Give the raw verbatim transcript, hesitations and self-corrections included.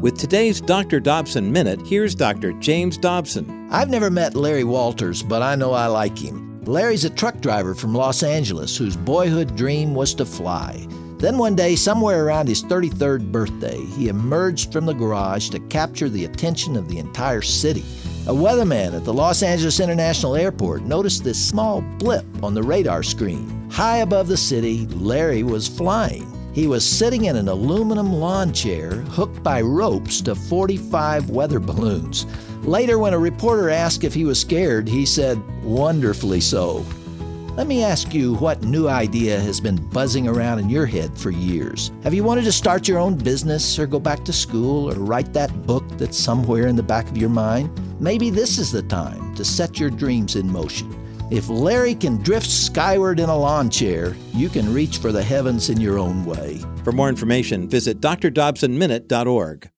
With today's Doctor Dobson Minute, here's Doctor James Dobson. I've never met Larry Walters, but I know I like him. Larry's a truck driver from Los Angeles whose boyhood dream was to fly. Then one day, somewhere around his thirty-third birthday, he emerged from the garage to capture the attention of the entire city. A weatherman at the Los Angeles International Airport noticed this small blip on the radar screen. High above the city, Larry was flying. He was sitting in an aluminum lawn chair hooked by ropes to forty-five weather balloons. Later, when a reporter asked if he was scared, he said, "Wonderfully so." Let me ask you what new idea has been buzzing around in your head for years. Have you wanted to start your own business or go back to school or write that book that's somewhere in the back of your mind? Maybe this is the time to set your dreams in motion. If Larry can drift skyward in a lawn chair, you can reach for the heavens in your own way. For more information, visit d r dobson minute dot org.